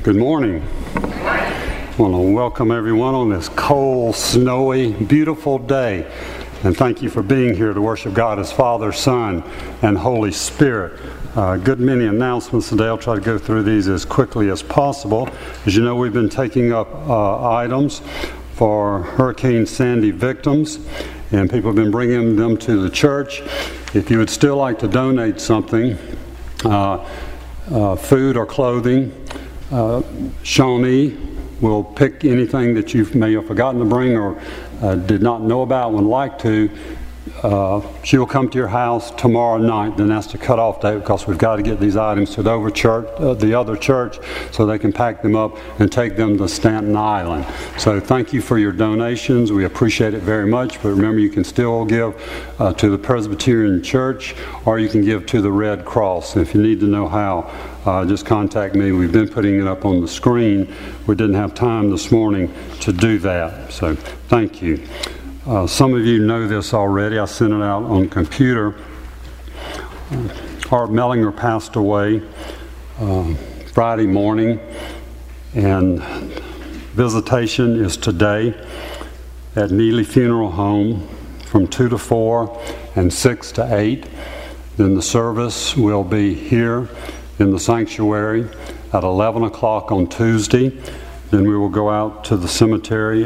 Good morning. I want to welcome everyone on this cold, snowy, beautiful day. And thank you for being here to worship God as Father, Son, and Holy Spirit. Good many announcements today. I'll try to go through these as quickly as possible. As you know, we've been taking up items for Hurricane Sandy victims, and people have been bringing them to the church. If you would still like to donate something, food or clothing, Shawnee will pick anything that you may have forgotten to bring or did not know about, would like to. She will come to your house tomorrow night. Then that's the cutoff date, because we've got to get these items to the other church so they can pack them up and take them to Staten Island. So thank you for your donations. We appreciate it very much. But remember, you can still give to the Presbyterian Church, or you can give to the Red Cross. If you need to know how, just contact me. We've been putting it up on the screen. We didn't have time this morning to do that. So thank you. Some of you know this already. I sent it out on computer. Art Mellinger passed away Friday morning, and visitation is today at Neely Funeral Home from 2 to 4 and 6 to 8. Then the service will be here in the sanctuary at 11 o'clock on Tuesday. Then we will go out to the cemetery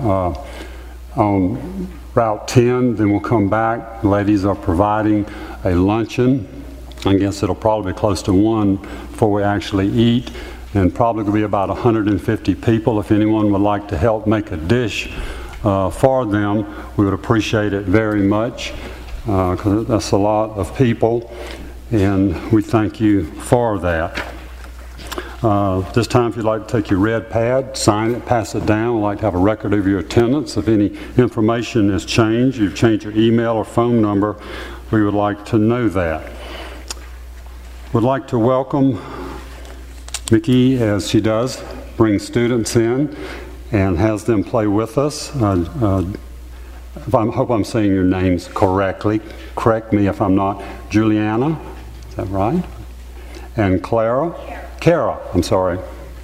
on Route 10, then we'll come back. Ladies are providing a luncheon. I guess it'll probably be close to 1 before we actually eat, and probably will be about 150 people. If anyone would like to help make a dish for them, we would appreciate it very much, because that's a lot of people, and we thank you for that. This time, if you'd like to take your red pad, sign it, pass it down. We'd like to have a record of your attendance. If any information has changed, you've changed your email or phone number, we would like to know that. We'd like to welcome Mickey, as she does, bring students in and has them play with us. I hope I'm saying your names correctly. Correct me if I'm not. Juliana, is that right? And Kara, I'm sorry.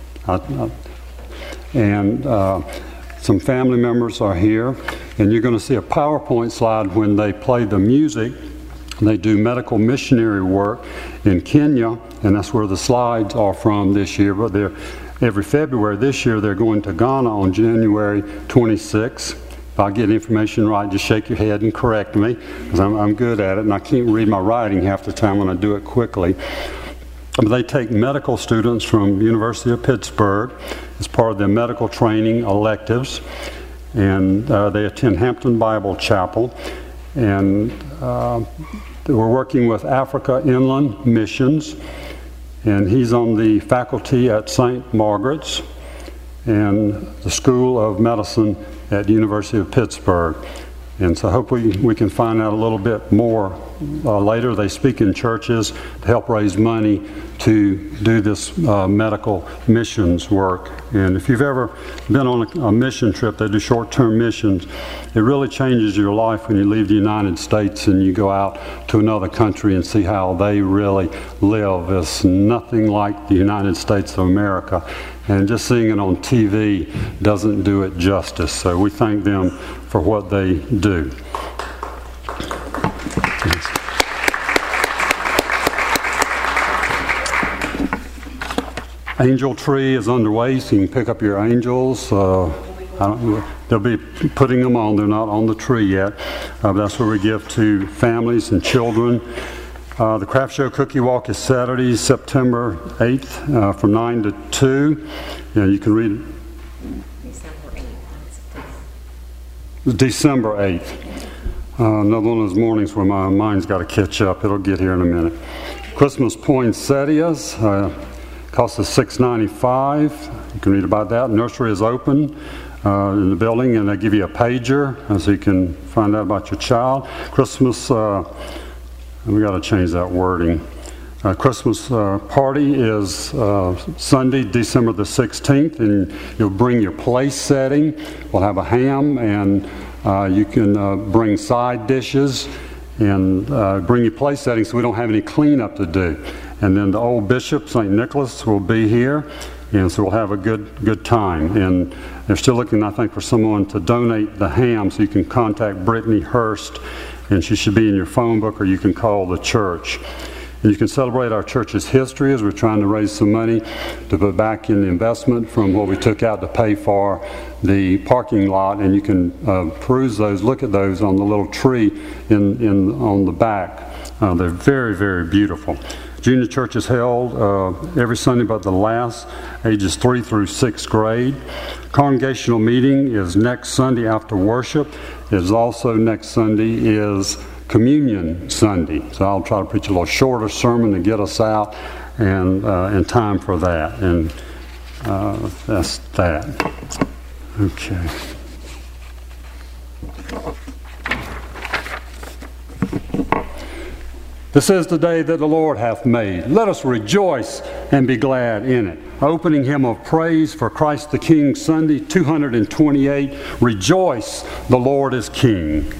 And some family members are here. And you're going to see a PowerPoint slide when they play the music. They do medical missionary work in Kenya, and that's where the slides are from this year. But they're every February. This year they're going to Ghana on January 26th. If I get information right, just shake your head and correct me, because I'm good at it, and I can't read my writing half the time when I do it quickly. They take medical students from University of Pittsburgh as part of their medical training electives, and they attend Hampton Bible Chapel, and we're working with Africa Inland Missions, and he's on the faculty at St. Margaret's and the School of Medicine at the University of Pittsburgh. And so hopefully we can find out a little bit more later. They speak in churches to help raise money to do this medical missions work. And if you've ever been on a mission trip, they do short-term missions. It really changes your life when you leave the United States and you go out to another country and see how they really live. It's nothing like the United States of America. And just seeing it on TV doesn't do it justice. So we thank them for what they do. Angel Tree is underway, so you can pick up your angels. They'll be putting them on. They're not on the tree yet. That's where we give to families and children. The Craft Show Cookie Walk is Saturday, September 8th from 9 to 2. And you can read it. December 8th. Another one of those mornings where my mind's got to catch up. It'll get here in a minute. Christmas poinsettias costs us $6.95. You can read about that. Nursery is open in the building, and they give you a pager so you can find out about your child. Christmas, we got to change that wording. Christmas party is Sunday, December the 16th, and you'll bring your place setting. We'll have a ham, and you can bring side dishes and bring your place setting so we don't have any cleanup to do. And then the old bishop, St. Nicholas, will be here, And so we'll have a good time. And they're still looking, I think, for someone to donate the ham, so you can contact Brittany Hurst, and she should be in your phone book, or you can call the church. And you can celebrate our church's history as we're trying to raise some money to put back in the investment from what we took out to pay for the parking lot. And you can peruse those, look at those on the little tree on the back. They're very, very beautiful. Junior church is held every Sunday but the last, ages 3 through 6th grade. Congregational meeting is next Sunday after worship. It is also next Sunday is Communion Sunday. So I'll try to preach a little shorter sermon to get us out and in time for that. And that's that. Okay. This is the day that the Lord hath made. Let us rejoice and be glad in it. Opening hymn of praise for Christ the King Sunday, 228. Rejoice, the Lord is King.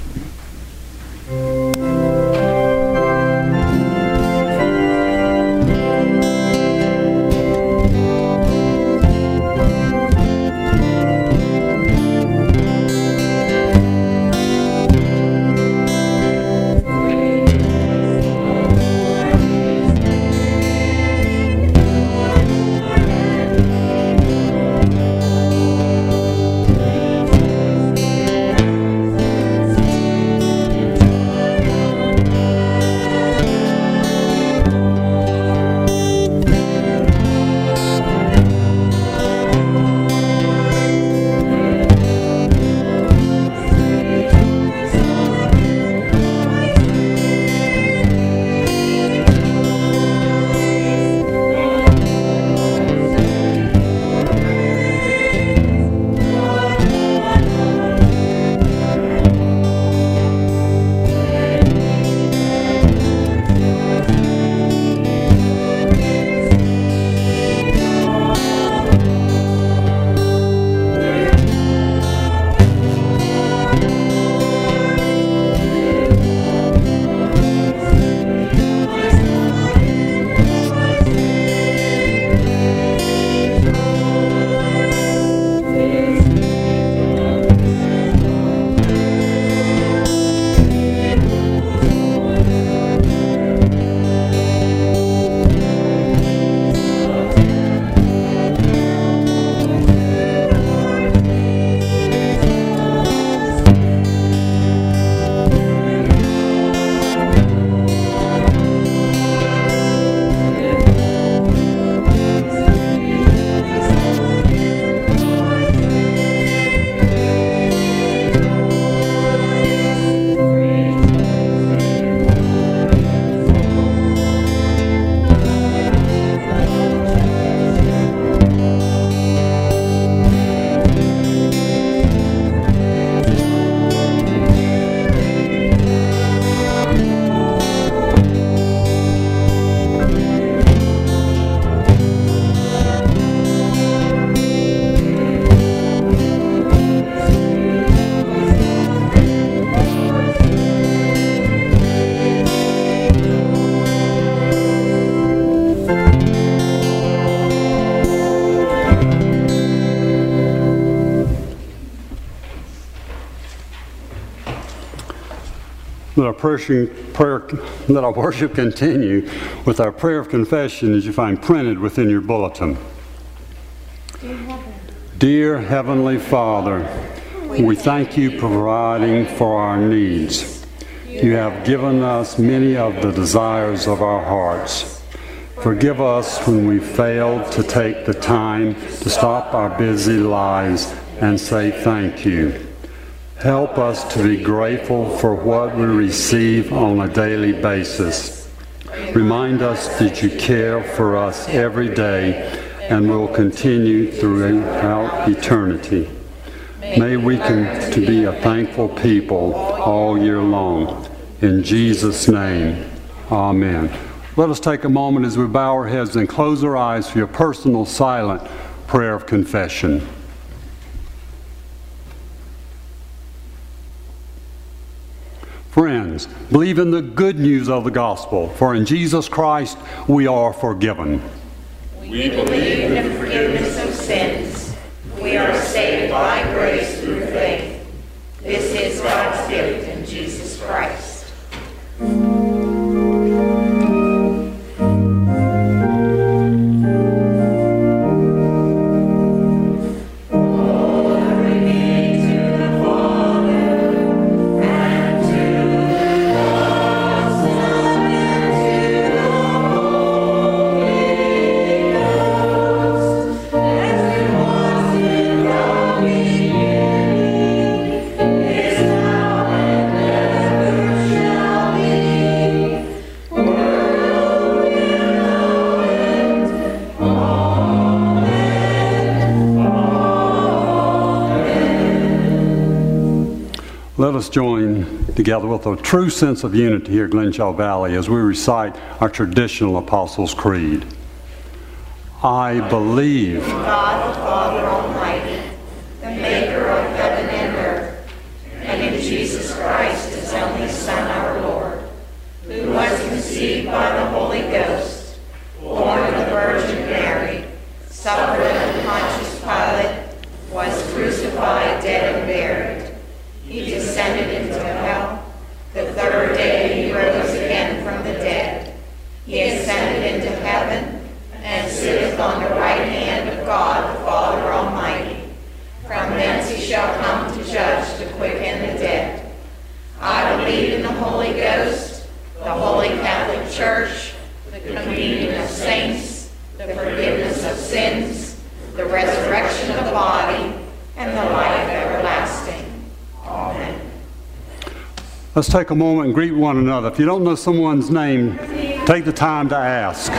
Let our worship continue with our prayer of confession, as you find printed within your bulletin. Dear Heavenly Father, we thank you for providing for our needs. You have given us many of the desires of our hearts. Forgive us when we failed to take the time to stop our busy lives and say thank you. Help us to be grateful for what we receive on a daily basis. Remind us that you care for us every day and will continue throughout eternity. May we continue to be a thankful people all year long. In Jesus' name, amen. Let us take a moment as we bow our heads and close our eyes for your personal silent prayer of confession. Friends, believe in the good news of the gospel, for in Jesus Christ we are forgiven. We believe in the forgiveness of sins. We are saved by grace through faith. This is God's gift in Jesus Christ. Let us join together with a true sense of unity here at Glenshaw Valley as we recite our traditional Apostles' Creed. I believe God the Father Almighty, the maker of heaven and earth, and in Jesus Christ, his only Son, our Lord, who was conceived by the Holy Ghost, born of the Virgin Mary, suffered under Pontius Pilate, was crucified, dead, and buried. He descended into hell. The third day he rose again from the dead. He ascended into heaven and sitteth on the right hand of God the Father Almighty. From thence he shall come to judge the quick and the dead. I believe in the Holy Ghost, the Holy Catholic Church, the communion of saints, the forgiveness of sins, the resurrection of the body, and the life everlasting. Amen. Let's take a moment and greet one another. If you don't know someone's name, take the time to ask.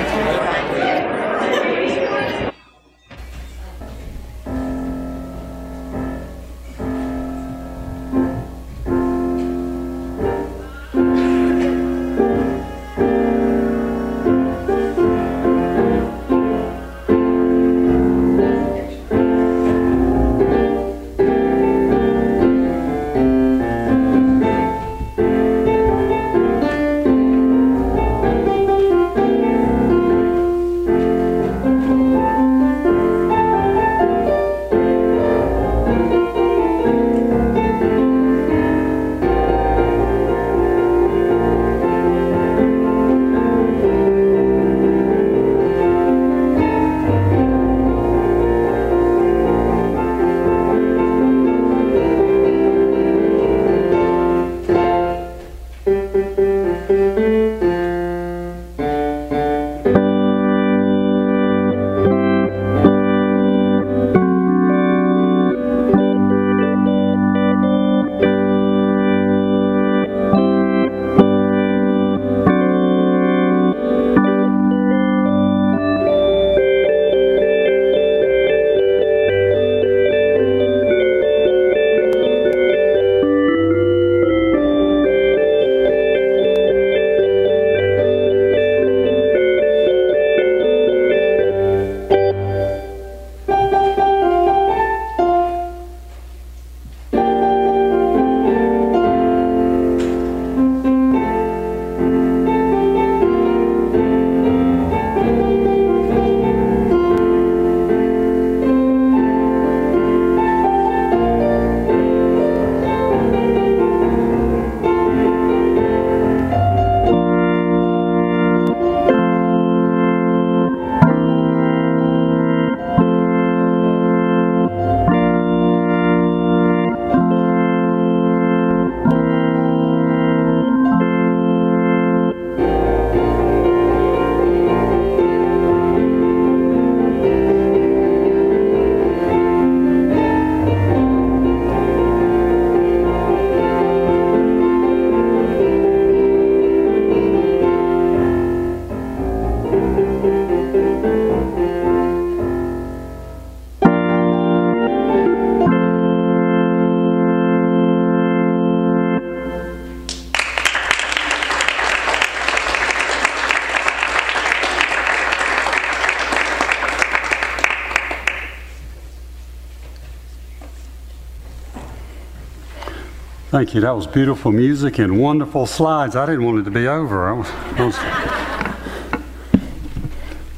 Thank you. That was beautiful music and wonderful slides. I didn't want it to be over.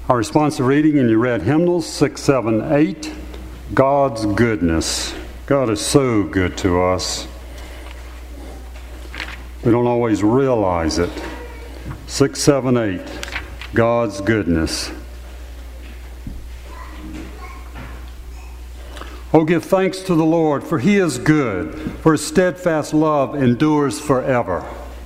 Our responsive reading, and you read hymnals 6, 7, 8. God's goodness. God is so good to us. We don't always realize it. 6, 7, 8. God's goodness. Oh, give thanks to the Lord, for He is good, for His steadfast love endures forever.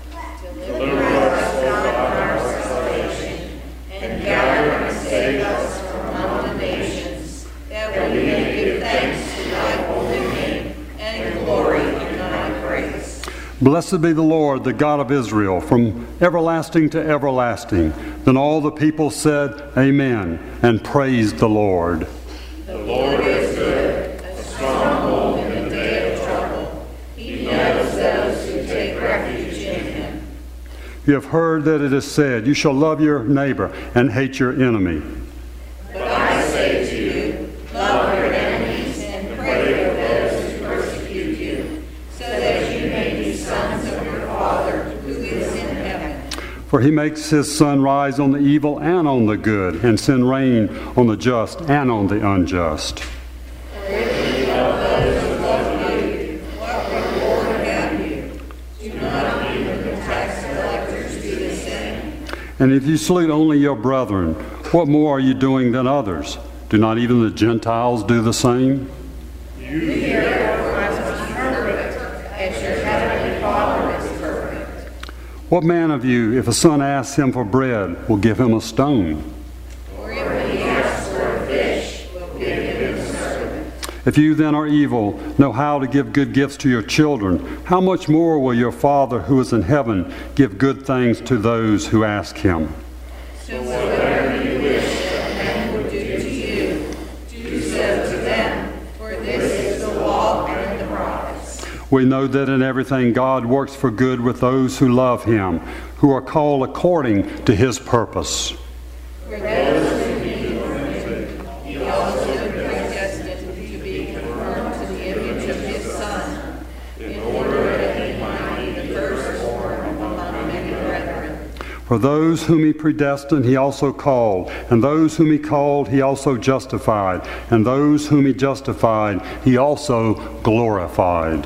Deliver us, O God, our salvation, and gather and save us from among the nations, that we may give thanks to Thy holy name, and glory in Thy praise. Blessed be the Lord, the God of Israel, from everlasting to everlasting. Then all the people said, Amen, and praised the Lord. The Lord is good, a stronghold in the day of trouble. He knows those who take refuge in Him. You have heard that it is said, You shall love your neighbor and hate your enemy. But I say to you, love your enemies and pray for those who persecute you, so that you may be sons of your Father who is in heaven. For He makes His sun rise on the evil and on the good, and send rain on the just and on the unjust. For if you love those who love you, what reward have you? Do not even the tax collectors do the same? And if you salute only your brethren, what more are you doing than others? Do not even the Gentiles do the same? You therefore must be perfect, as your heavenly Father is perfect. What man of you, if a son asks him for bread, will give him a stone? Or if he asks for a fish, will give him a serpent. If you then are evil, know how to give good gifts to your children, how much more will your Father who is in heaven give good things to those who ask Him? So whatever you wish that men would do to you, do so to them, for this is the law and the prophets. We know that in everything God works for good with those who love Him, who are called according to His purpose. For those whom He foreknew, He also predestined to be conformed to the image of His Son, in order that He might be the firstborn among many brethren. For those whom He predestined, He also called, and those whom He called, He also justified, and those whom He justified, He also glorified.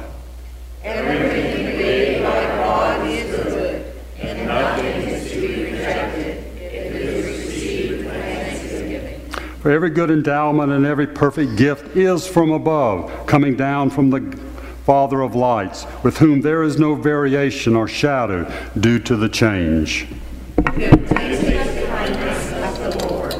Everything created by God is good, and nothing is to be rejected if it is received with thanksgiving. For every good endowment and every perfect gift is from above, coming down from the Father of lights, with whom there is no variation or shadow due to the change. Good taste the kindness of the Lord.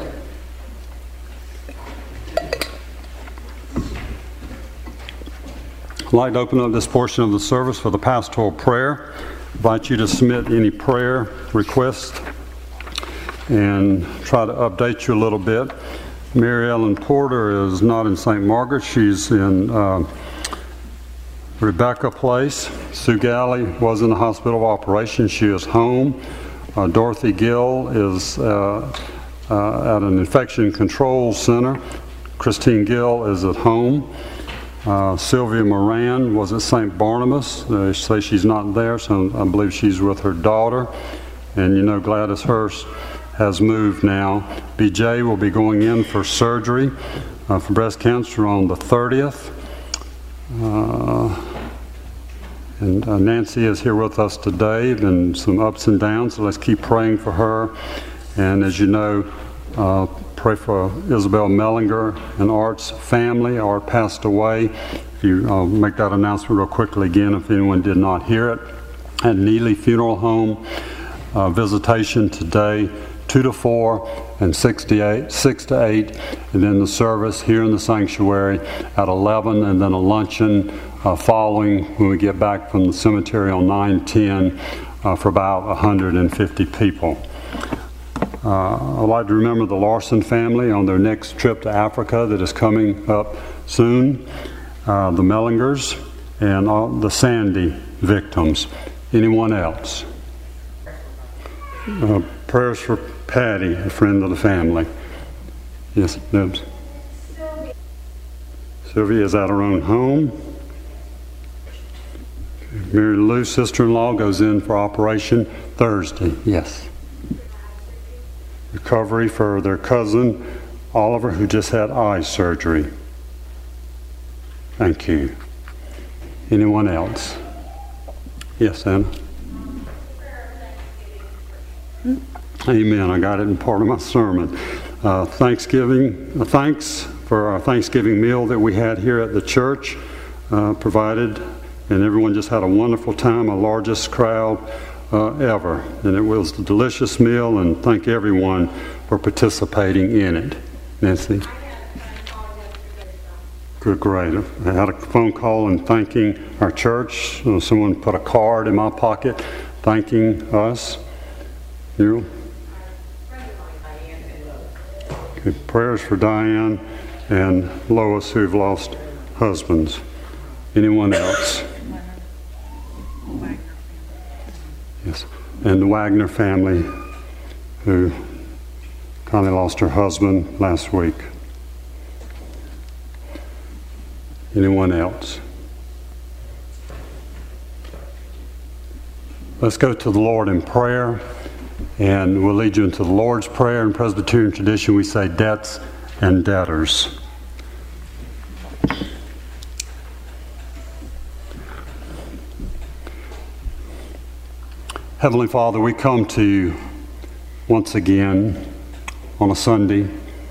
I'd like to open up this portion of the service for the pastoral prayer. I invite you to submit any prayer requests and try to update you a little bit. Mary Ellen Porter is not in St. Margaret. She's in Rebecca Place. Sue Galley was in the hospital of operations. She is home. Dorothy Gill is at an infection control center. Christine Gill is at home. Sylvia Moran was at St. Barnabas. They say she's not there, so I believe she's with her daughter. And you know Gladys Hurst has moved now. BJ will be going in for surgery for breast cancer on the 30th. And Nancy is here with us today. Been some ups and downs, so let's keep praying for her. And as you know, pray for Isabel Mellinger and Art's family. Art passed away. If you make that announcement real quickly again, if anyone did not hear it. At Neely Funeral Home, visitation today, 2 to 4 and 6 to 8, and then the service here in the sanctuary at 11, and then a luncheon following when we get back from the cemetery on 9/10 for about 150 people. I'd like to remember the Larson family on their next trip to Africa that is coming up soon, the Mellingers, and all the Sandy victims. Anyone else? Prayers for Patty, a friend of the family. Yes, Nibs. Sylvia is at her own home. Mary Lou's sister-in-law goes in for operation Thursday. Yes. recovery for their cousin, Oliver, who just had eye surgery. Thank you. Anyone else? Yes, Anna? Amen. I got it in part of my sermon. Thanks for our Thanksgiving meal that we had here at the church provided, and everyone just had a wonderful time, our largest crowd ever. And it was a delicious meal, and thank everyone for participating in it. Nancy? Good, great. I had a phone call and thanking our church. Someone put a card in my pocket thanking us. You? Okay, prayers for Diane and Lois, who've lost husbands. Anyone else? Yes. And the Wagner family, who Connie lost her husband last week. Anyone else? Let's go to the Lord in prayer, and we'll lead you into the Lord's Prayer. In Presbyterian tradition, we say debts and debtors. Heavenly Father, we come to you once again on a Sunday,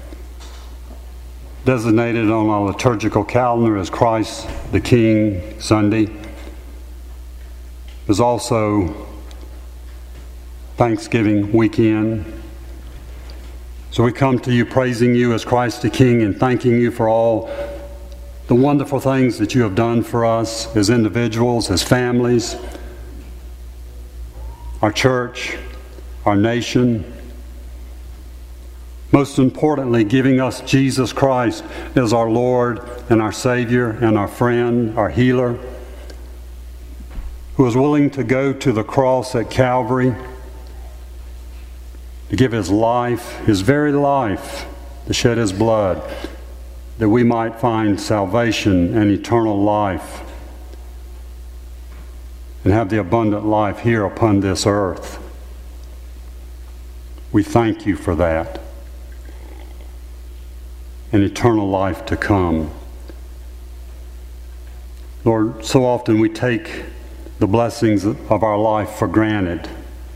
designated on our liturgical calendar as Christ the King Sunday. There's also Thanksgiving weekend. So we come to you praising you as Christ the King and thanking you for all the wonderful things that you have done for us as individuals, as families, our church, our nation. Most importantly, giving us Jesus Christ as our Lord and our Savior and our friend, our healer, who was willing to go to the cross at Calvary to give his life, his very life, to shed his blood, that we might find salvation and eternal life and have the abundant life here upon this earth. We thank you for that. And eternal life to come. Lord, so often we take the blessings of our life for granted.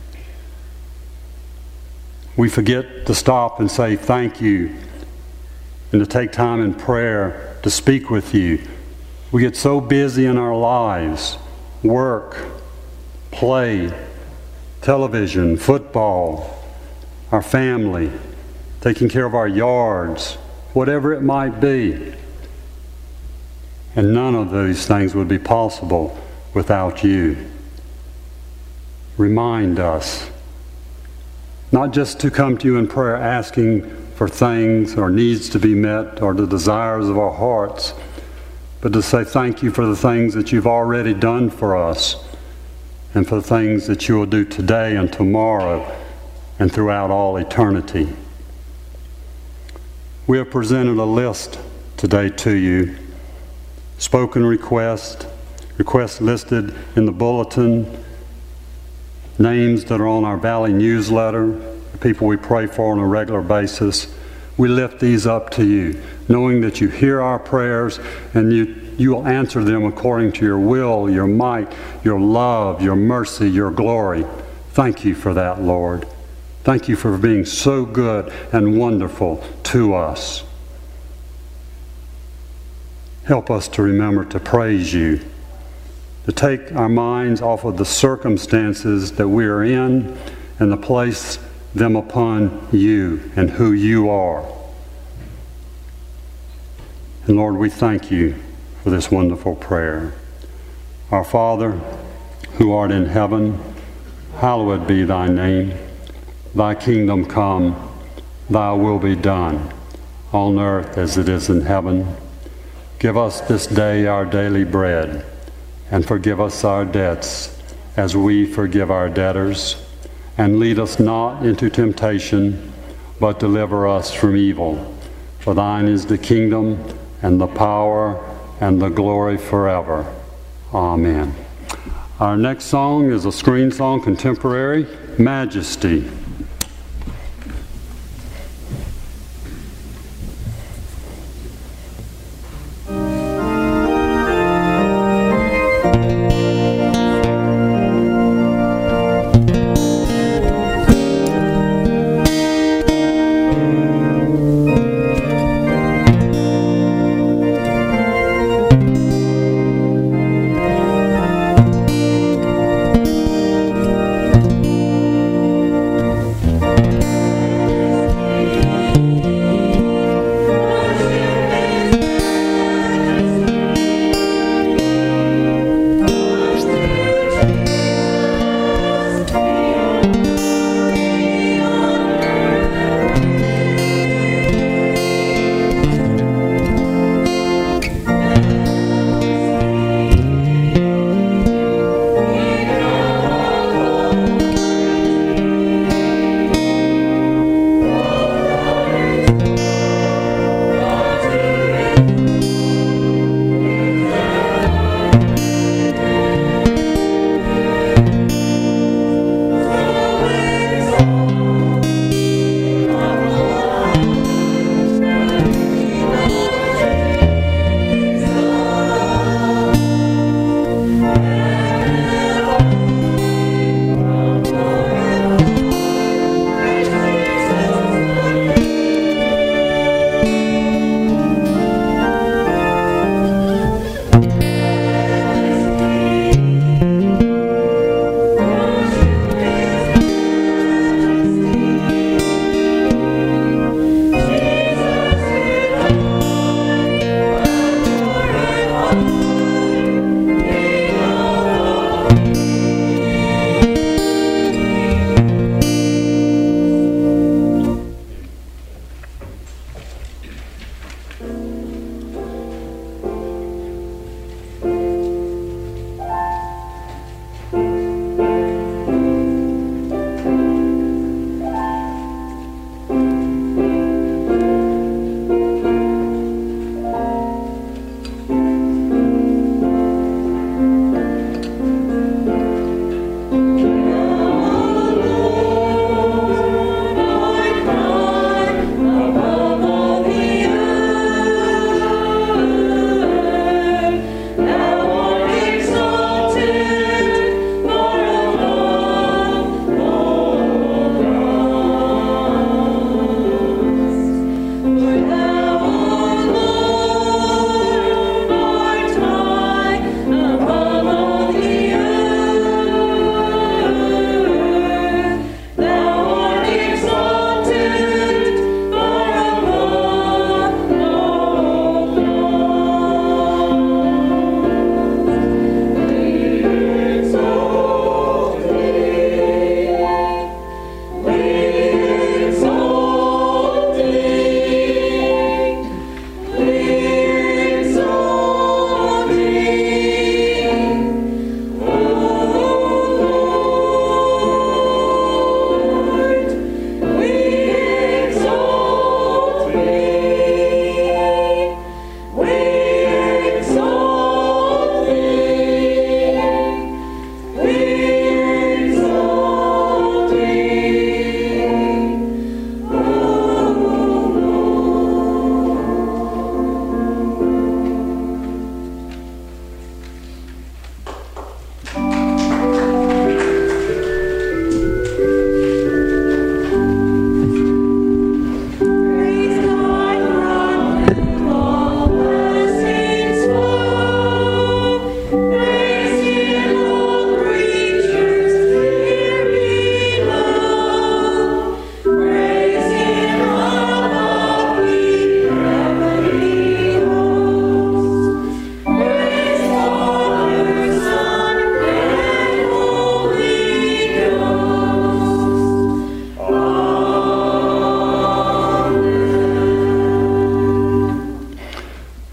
We forget to stop and say thank you and to take time in prayer to speak with you. We get so busy in our lives, work, play, television, football, our family, taking care of our yards, whatever it might be. And none of those things would be possible without you. Remind us, not just to come to you in prayer asking for things or needs to be met or the desires of our hearts, but to say thank you for the things that you've already done for us and for the things that you will do today and tomorrow and throughout all eternity. We have presented a list today to you, spoken requests listed in the bulletin, names that are on our Valley newsletter, the people we pray for on a regular basis. We lift these up to you, knowing that you hear our prayers and you will answer them according to your will, your might, your love, your mercy, your glory. Thank you for that, Lord. Thank you for being so good and wonderful to us. Help us to remember to praise you, to take our minds off of the circumstances that we are in and to place them upon you and who you are. And Lord, we thank you for this wonderful prayer. Our Father, who art in heaven, hallowed be thy name. Thy kingdom come, thy will be done, on earth as it is in heaven. Give us this day our daily bread, and forgive us our debts, as we forgive our debtors. And lead us not into temptation, but deliver us from evil. For thine is the kingdom, and the power, and the glory forever. Amen. Our next song is a screen song, contemporary, Majesty.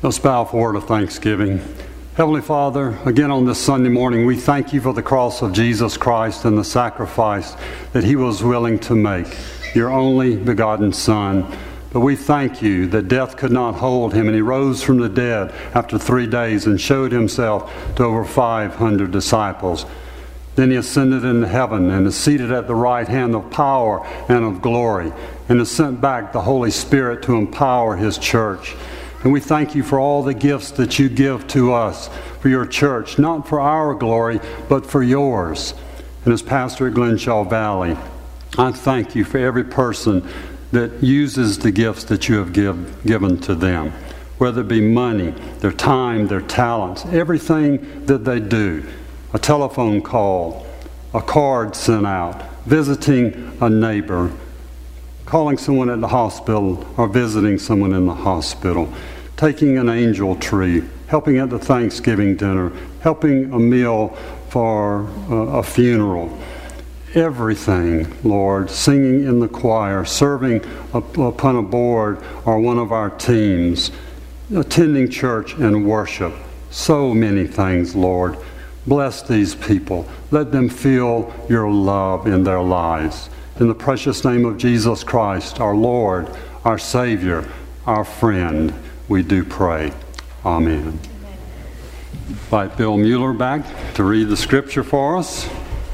Let's bow for a word of thanksgiving. Heavenly Father, again on this Sunday morning, we thank you for the cross of Jesus Christ and the sacrifice that he was willing to make, your only begotten Son. But we thank you that death could not hold him, and he rose from the dead after 3 days and showed himself to over 500 disciples. Then he ascended into heaven and is seated at the right hand of power and of glory, and has sent back the Holy Spirit to empower his church. And we thank you for all the gifts that you give to us for your church, not for our glory, but for yours. And as pastor at Glenshaw Valley, I thank you for every person that uses the gifts that you have given to them, whether it be money, their time, their talents, everything that they do, a telephone call, a card sent out, visiting a neighbor, calling someone at the hospital or visiting someone in the hospital, taking an angel tree, helping at the Thanksgiving dinner, helping a meal for a funeral. Everything, Lord, singing in the choir, serving upon a board or one of our teams, attending church and worship. So many things, Lord. Bless these people. Let them feel your love in their lives. In the precious name of Jesus Christ, our Lord, our Savior, our friend, we do pray. Amen. Invite Bill Mueller back to read the scripture for us.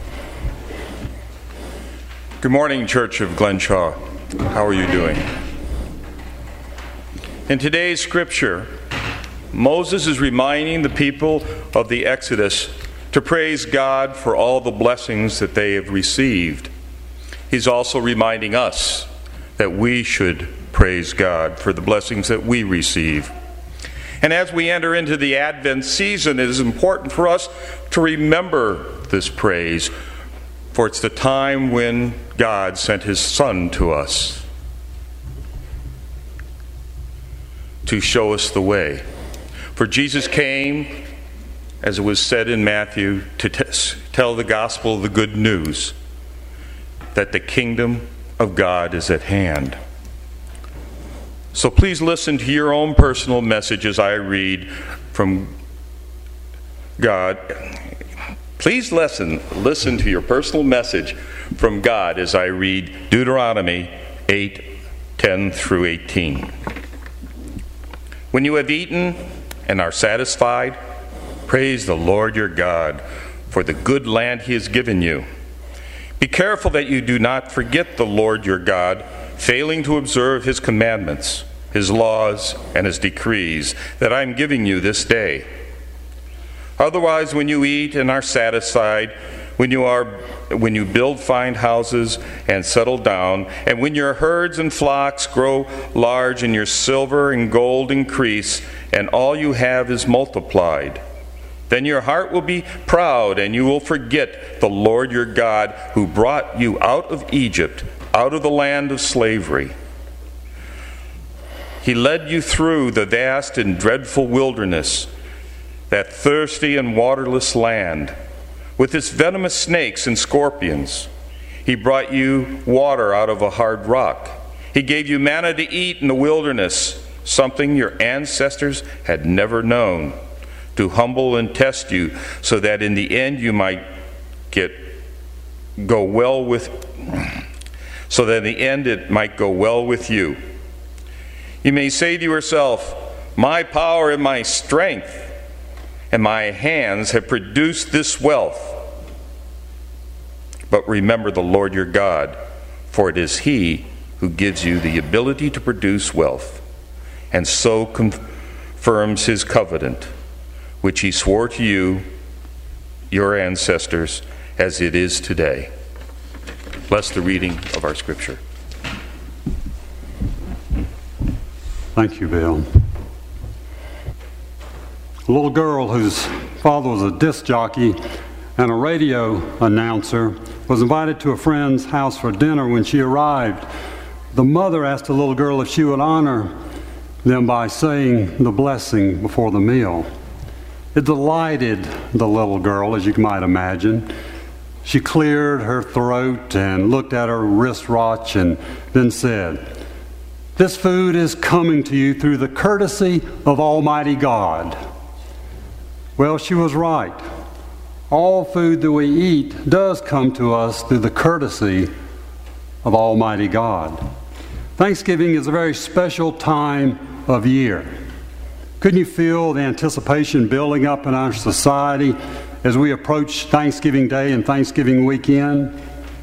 Good morning, Church of Glenshaw. How are you doing? In today's scripture, Moses is reminding the people of the Exodus to praise God for all the blessings that they have received. He's also reminding us that we should praise God for the blessings that we receive. And as we enter into the Advent season, it is important for us to remember this praise, for it's the time when God sent his Son to us to show us the way. For Jesus came, as it was said in Matthew, to tell the gospel, the good news, that the kingdom of God is at hand. So please listen to your own personal message as I read from God. Please listen to your personal message from God as I read Deuteronomy 8:10 through 18. When you have eaten and are satisfied, praise the Lord your God for the good land he has given you. Be careful that you do not forget the Lord your God, failing to observe his commandments, his laws, and his decrees that I am giving you this day. Otherwise, when you eat and are satisfied, when you build fine houses and settle down, and when your herds and flocks grow large and your silver and gold increase, and all you have is multiplied, then your heart will be proud, and you will forget the Lord your God, who brought you out of Egypt, out of the land of slavery. He led you through the vast and dreadful wilderness, that thirsty and waterless land, with its venomous snakes and scorpions. He brought you water out of a hard rock. He gave you manna to eat in the wilderness, something your ancestors had never known, to humble and test you, so that in the end you might go well with you. You may say to yourself, my power and my strength and my hands have produced this wealth. But remember the Lord your God, for it is he who gives you the ability to produce wealth, and so confirms his covenant, which he swore to you, your ancestors, as it is today. Bless the reading of our scripture. Thank you, Bill. A little girl whose father was a disc jockey and a radio announcer was invited to a friend's house for dinner. When she arrived, the mother asked the little girl if she would honor them by saying the blessing before the meal. It delighted the little girl, as you might imagine. She cleared her throat and looked at her wristwatch and then said, This food is coming to you through the courtesy of Almighty God. Well, she was right. All food that we eat does come to us through the courtesy of Almighty God. Thanksgiving is a very special time of year. Couldn't you feel the anticipation building up in our society as we approach Thanksgiving Day and Thanksgiving weekend?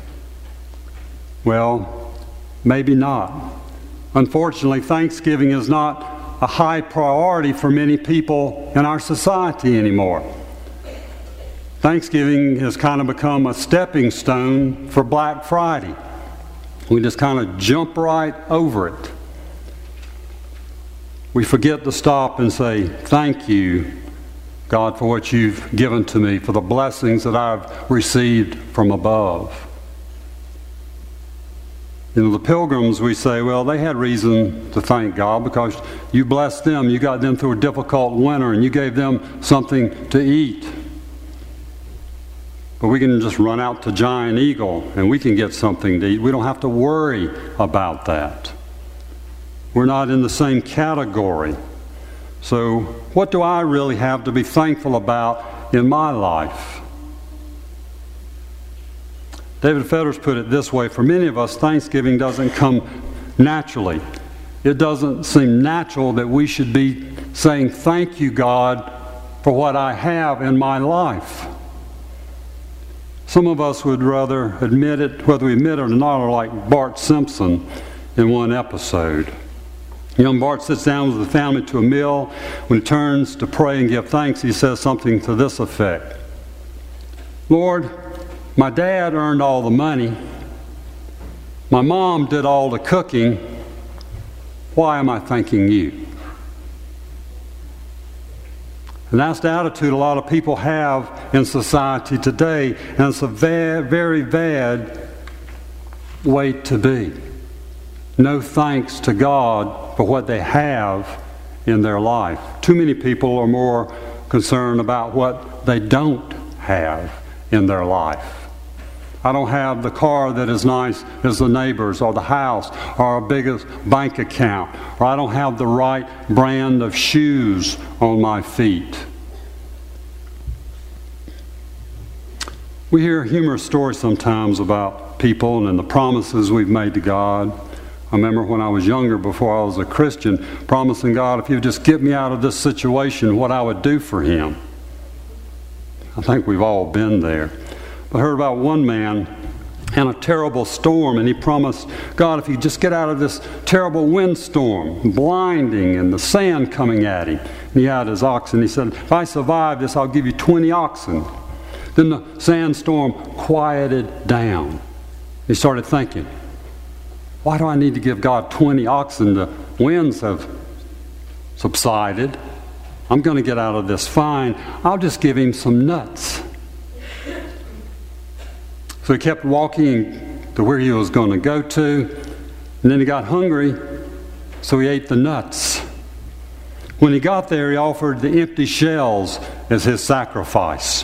Well, maybe not. Unfortunately, Thanksgiving is not a high priority for many people in our society anymore. Thanksgiving has kind of become a stepping stone for Black Friday. We just kind of jump right over it. We forget to stop and say, thank you, God, for what you've given to me, for the blessings that I've received from above. You know, the Pilgrims, we say, well, they had reason to thank God because you blessed them, you got them through a difficult winter, and you gave them something to eat. But we can just run out to Giant Eagle and we can get something to eat. We don't have to worry about that. We're not in the same category. So what do I really have to be thankful about in my life? David Fetters put it this way: for many of us, Thanksgiving doesn't come naturally. It doesn't seem natural that we should be saying, thank you, God, for what I have in my life. Some of us would rather admit it, whether we admit it or not, are like Bart Simpson in one episode. Young Bart sits down with the family to a meal. When he turns to pray and give thanks, he says something to this effect: Lord, my dad earned all the money. My mom did all the cooking. Why am I thanking you? And that's the attitude a lot of people have in society today, and it's a very bad way to be. No thanks to God for what they have in their life. Too many people are more concerned about what they don't have in their life. I don't have the car that is nice as the neighbors, or the house, or a biggest bank account, or I don't have the right brand of shoes on my feet. We hear humorous stories sometimes about people and the promises we've made to God. I remember when I was younger, before I was a Christian, promising God, if you would just get me out of this situation, what I would do for Him. I think we've all been there. I heard about one man in a terrible storm, and he promised, God, if you just get out of this terrible windstorm, blinding, and the sand coming at him. And he had his oxen. He said, if I survive this, I'll give you 20 oxen. Then the sandstorm quieted down. He started thinking, why do I need to give God 20 oxen? The winds have subsided. I'm going to get out of this fine. I'll just give him some nuts. So he kept walking to where he was going to go to, and then he got hungry, so he ate the nuts. When he got there, he offered the empty shells as his sacrifice.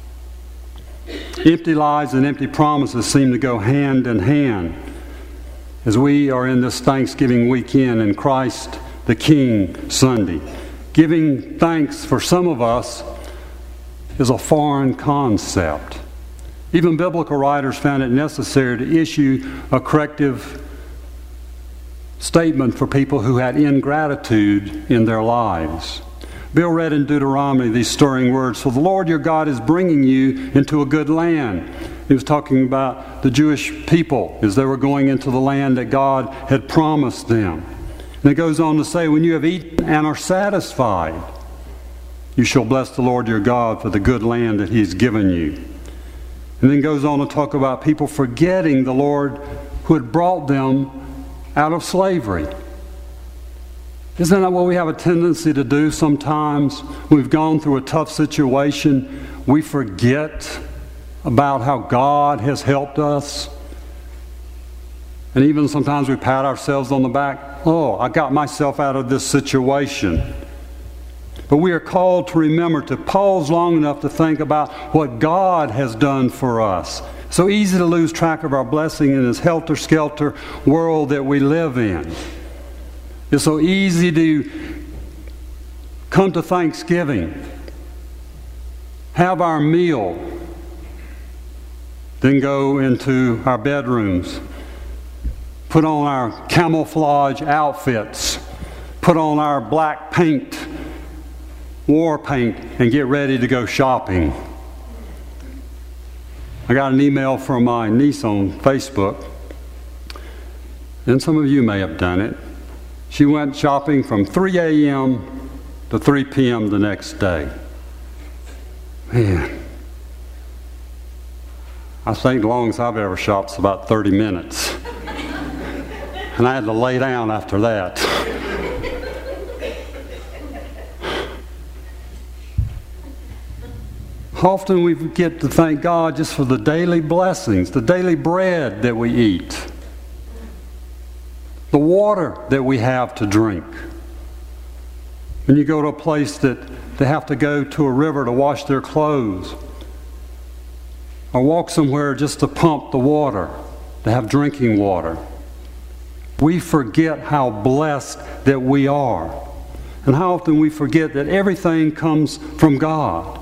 Empty lies and empty promises seem to go hand in hand as we are in this Thanksgiving weekend and Christ the King Sunday. Giving thanks for some of us is a foreign concept. Even biblical writers found it necessary to issue a corrective statement for people who had ingratitude in their lives. Bill read in Deuteronomy these stirring words, for the Lord your God is bringing you into a good land. He was talking about the Jewish people as they were going into the land that God had promised them. And it goes on to say, when you have eaten and are satisfied, you shall bless the Lord your God for the good land that He's given you. And then goes on to talk about people forgetting the Lord who had brought them out of slavery. Isn't that what we have a tendency to do sometimes? We've gone through a tough situation. We forget about how God has helped us. And even sometimes we pat ourselves on the back. Oh, I got myself out of this situation. But we are called to remember to pause long enough to think about what God has done for us. So easy to lose track of our blessing in this helter-skelter world that we live in. It's so easy to come to Thanksgiving, have our meal, then go into our bedrooms, put on our camouflage outfits, put on our black paint, war paint, and get ready to go shopping. I got an email from my niece on Facebook, and some of you may have done it. She went shopping from 3 a.m. to 3 p.m. the next day. Man, I think the longest I've ever shopped is about 30 minutes. And I had to lay down after that. Often we get to thank God just for the daily blessings, the daily bread that we eat, the water that we have to drink. When you go to a place that they have to go to a river to wash their clothes, or walk somewhere just to pump the water, to have drinking water, we forget how blessed that we are, and how often we forget that everything comes from God.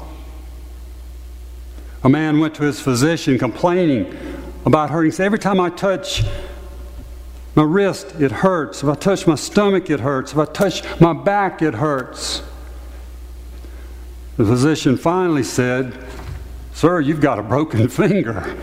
A man went to his physician complaining about hurting. He said, every time I touch my wrist, it hurts. If I touch my stomach, it hurts. If I touch my back, it hurts. The physician finally said, "Sir, you've got a broken finger."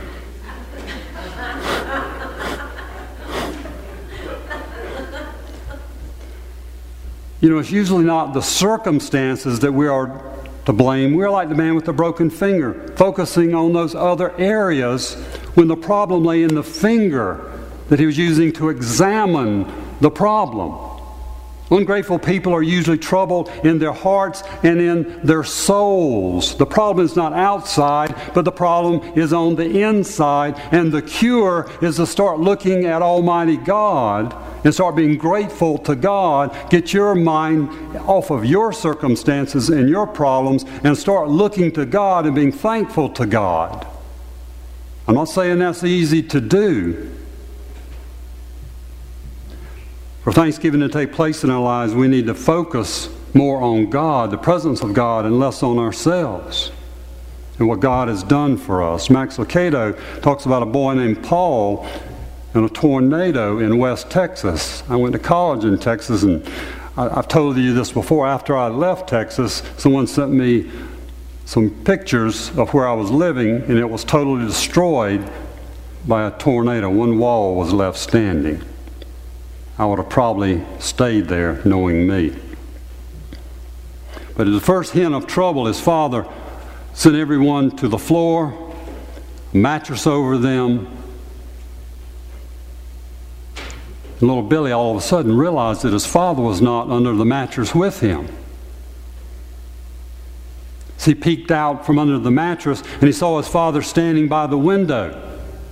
You know, it's usually not the circumstances that we are to blame. We're like the man with the broken finger, focusing on those other areas when the problem lay in the finger that he was using to examine the problem. Ungrateful people are usually troubled in their hearts and in their souls. The problem is not outside, but the problem is on the inside. And the cure is to start looking at Almighty God and start being grateful to God. Get your mind off of your circumstances and your problems and start looking to God and being thankful to God. I'm not saying that's easy to do. For Thanksgiving to take place in our lives, we need to focus more on God, the presence of God, and less on ourselves and what God has done for us. Max Lucado talks about a boy named Paul in a tornado in West Texas. I went to college in Texas, and I've told you this before. After I left Texas, someone sent me some pictures of where I was living, and it was totally destroyed by a tornado. One wall was left standing. I would have probably stayed there knowing me. But at the first hint of trouble, his father sent everyone to the floor, a mattress over them. And little Billy all of a sudden realized that his father was not under the mattress with him. So he peeked out from under the mattress and he saw his father standing by the window.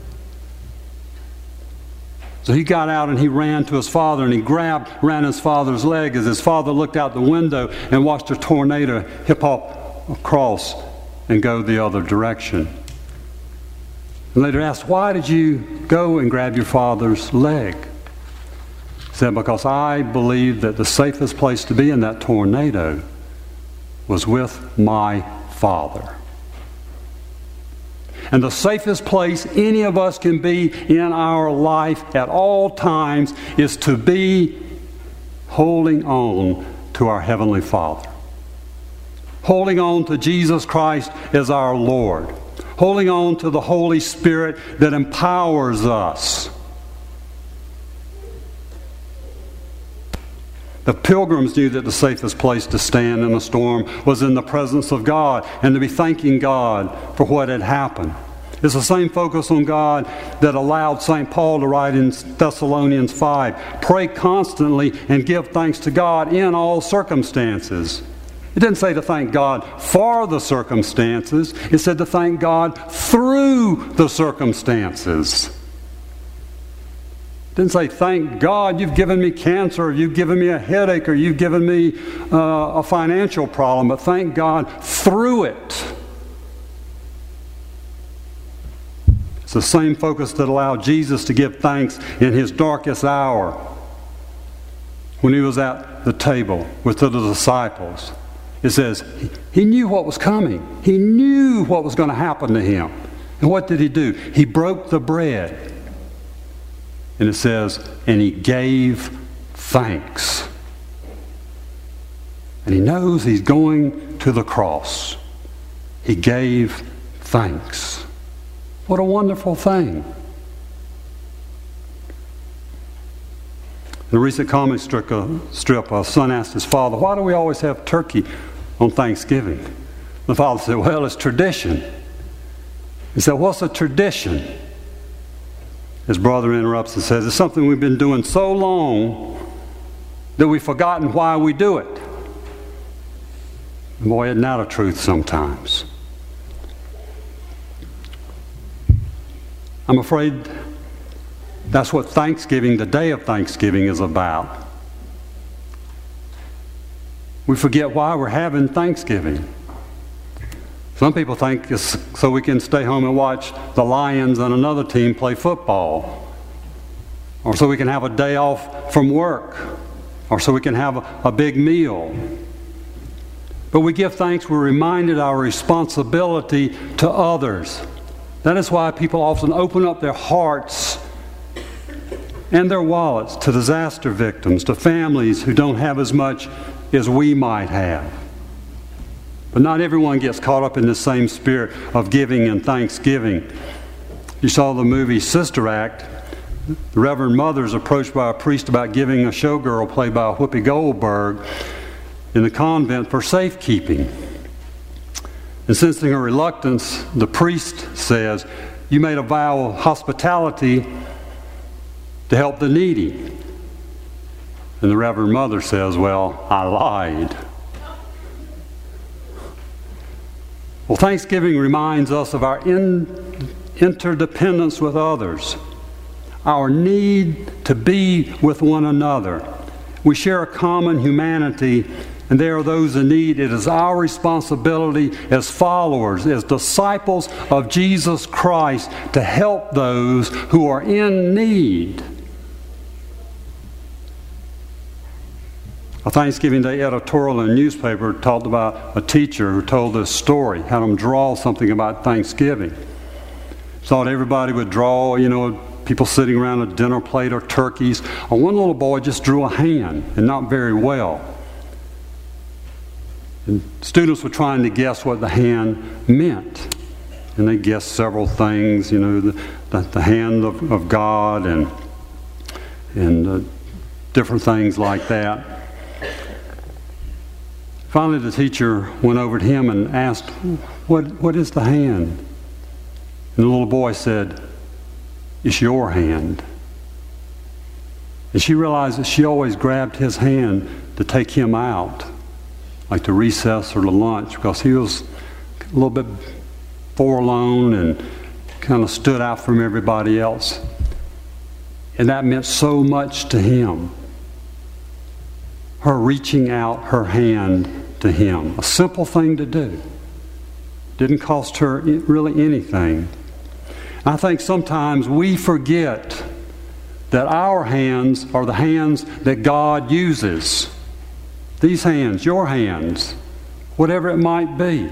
So he got out and he ran to his father and he grabbed around his father's leg as his father looked out the window and watched a tornado hip hop across and go the other direction. And later asked, "Why did you go and grab your father's leg?" He said, "Because I believed that the safest place to be in that tornado was with my father. And the safest place any of us can be in our life at all times is to be holding on to our Heavenly Father. Holding on to Jesus Christ as our Lord. Holding on to the Holy Spirit that empowers us. The pilgrims knew that the safest place to stand in a storm was in the presence of God and to be thanking God for what had happened. It's the same focus on God that allowed St. Paul to write in Thessalonians 5, "Pray constantly and give thanks to God in all circumstances." It didn't say to thank God for the circumstances. It said to thank God through the circumstances. Didn't say, "Thank God you've given me cancer, or you've given me a headache, or you've given me a financial problem," but thank God through it. It's the same focus that allowed Jesus to give thanks in his darkest hour. when he was at the table with the disciples, it says he knew what was coming. He knew what was going to happen to him. And what did he do? He broke the bread. And it says, and he gave thanks. And he knows he's going to the cross. He gave thanks. What a wonderful thing. In a recent comic strip, a son asked his father, why do we always have turkey on Thanksgiving? The father said, well, it's tradition. He said, what's a tradition? His brother interrupts and says, it's something we've been doing so long that we've forgotten why we do it. And boy, isn't that a truth sometimes? I'm afraid that's what Thanksgiving, the day of Thanksgiving, is about. We forget why we're having Thanksgiving. Some people think it's so we can stay home and watch the Lions and another team play football. Or so we can have a day off from work. Or so we can have a big meal. But we give thanks, we're reminded our responsibility to others. That is why people often open up their hearts and their wallets to disaster victims, to families who don't have as much as we might have. But not everyone gets caught up in the same spirit of giving and thanksgiving. You saw the movie Sister Act. The Reverend Mother is approached by a priest about giving a showgirl played by Whoopi Goldberg in the convent for safekeeping. And sensing her reluctance, the priest says, you made a vow of hospitality to help the needy. And the Reverend Mother says, well, I lied. Well, Thanksgiving reminds us of our interdependence with others, our need to be with one another. We share a common humanity, and there are those in need. It is our responsibility as followers, as disciples of Jesus Christ, to help those who are in need. A Thanksgiving Day editorial in a newspaper talked about a teacher who told this story, had them draw something about Thanksgiving. Thought everybody would draw, people sitting around a dinner plate or turkeys. One little boy just drew a hand, and not very well. And students were trying to guess what the hand meant. And they guessed several things, the hand of God and different things like that. Finally, the teacher went over to him and asked, what is the hand? And the little boy said, it's your hand. And she realized that she always grabbed his hand to take him out, like to recess or to lunch, because he was a little bit forlorn and kind of stood out from everybody else. And that meant so much to him. Her reaching out her hand to him. A simple thing to do. Didn't cost her really anything. I think sometimes we forget that our hands are the hands that God uses. These hands, your hands, whatever it might be.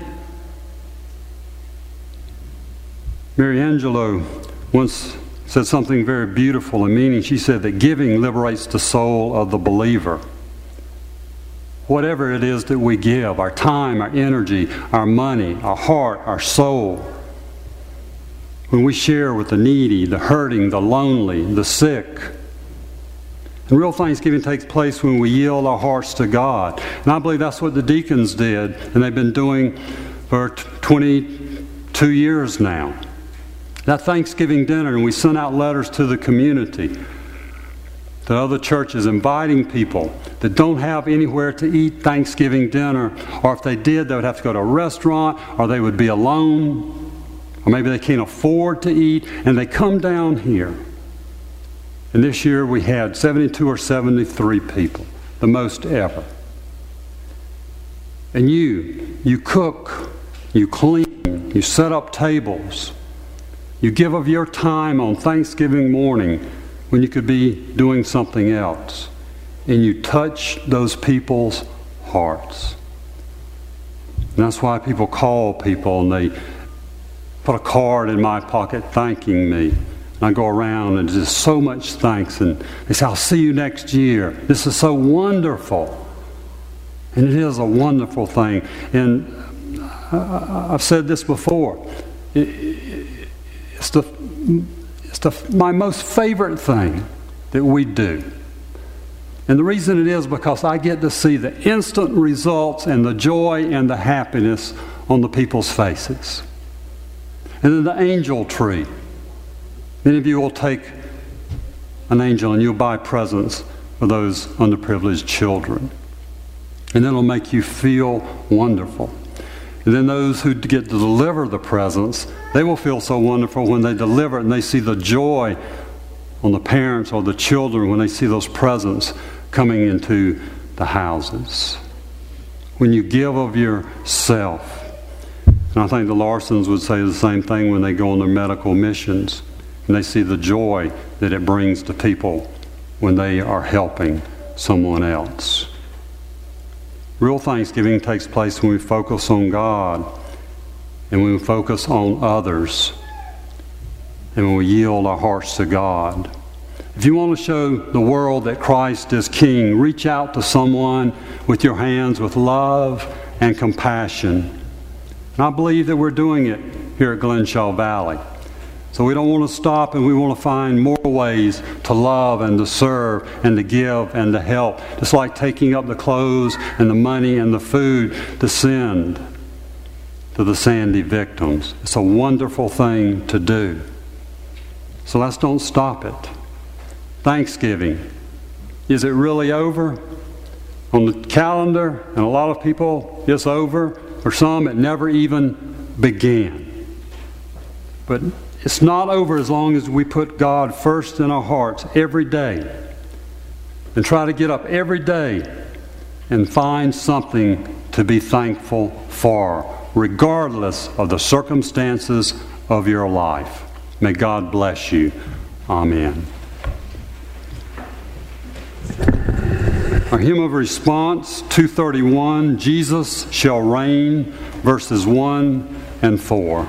Mary Angelou once said something very beautiful and meaning. She said that giving liberates the soul of the believer. Whatever it is that we give, our time, our energy, our money, our heart, our soul, when we share with the needy, the hurting, the lonely, the sick. And real Thanksgiving takes place when we yield our hearts to God. And I believe that's what the deacons did, and they've been doing for 22 years now. That Thanksgiving dinner, and we sent out letters to the community, to other churches, inviting people that don't have anywhere to eat Thanksgiving dinner, or if they did, they would have to go to a restaurant, or they would be alone, or maybe they can't afford to eat, and they come down here. And this year we had 72 or 73 people, the most ever. And you cook, you clean, you set up tables, you give of your time on Thanksgiving morning when you could be doing something else. and you touch those people's hearts. And that's why people call people and they put a card in my pocket thanking me. And I go around and just so much thanks. And they say, I'll see you next year. This is so wonderful. And it is a wonderful thing. And I've said this before. It's my most favorite thing that we do. And the reason it is because I get to see the instant results and the joy and the happiness on the people's faces. And then the angel tree. Many of you will take an angel and you'll buy presents for those underprivileged children. And then it'll make you feel wonderful. And then those who get to deliver the presents, they will feel so wonderful when they deliver it and they see the joy on the parents or the children when they see those presents coming into the houses. When you give of yourself. And I think the Larsons would say the same thing when they go on their medical missions and they see the joy that it brings to people when they are helping someone else. Real thanksgiving takes place when we focus on God and when we focus on others and when we yield our hearts to God. If you want to show the world that Christ is King, reach out to someone with your hands with love and compassion. And I believe that we're doing it here at Glenshaw Valley. So we don't want to stop, and we want to find more ways to love and to serve and to give and to help. Just like taking up the clothes and the money and the food to send to the Sandy victims. It's a wonderful thing to do. So let's don't stop it. Thanksgiving. Is it really over? On the calendar, and a lot of people, it's over. For some, it never even began. But it's not over as long as we put God first in our hearts every day and try to get up every day and find something to be thankful for, regardless of the circumstances of your life. May God bless you. Amen. Our hymn of response, 231, Jesus Shall Reign, verses 1 and 4.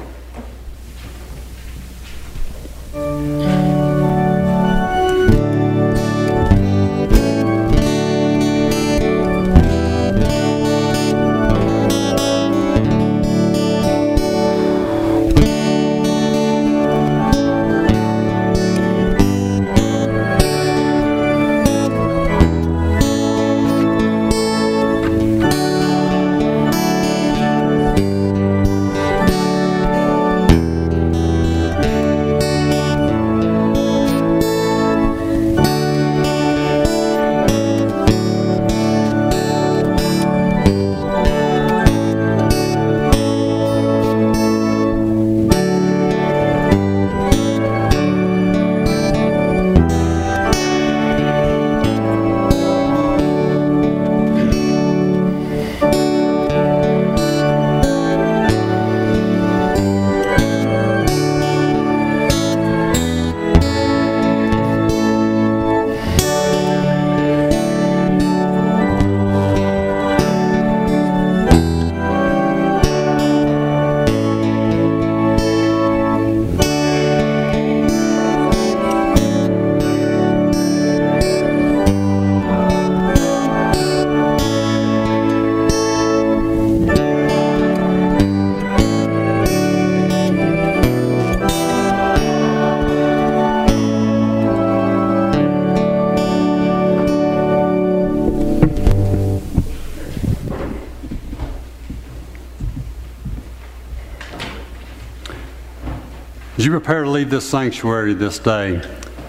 As you prepare to leave this sanctuary this day,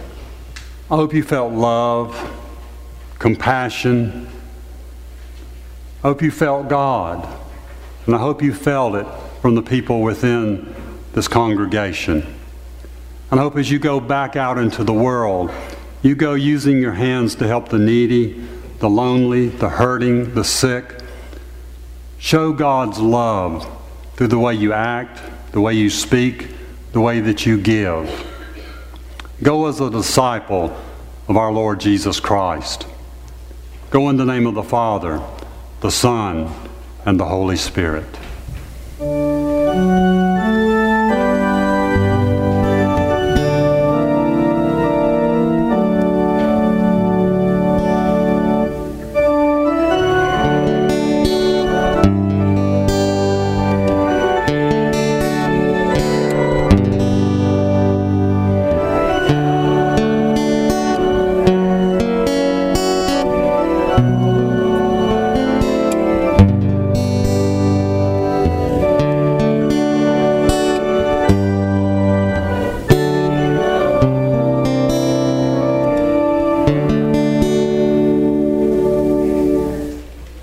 I hope you felt love, compassion. I hope you felt God. And I hope you felt it from the people within this congregation. And I hope as you go back out into the world, you go using your hands to help the needy, the lonely, the hurting, the sick. Show God's love through the way you act, the way you speak, the way that you give. Go as a disciple of our Lord Jesus Christ. Go in the name of the Father, the Son, and the Holy Spirit.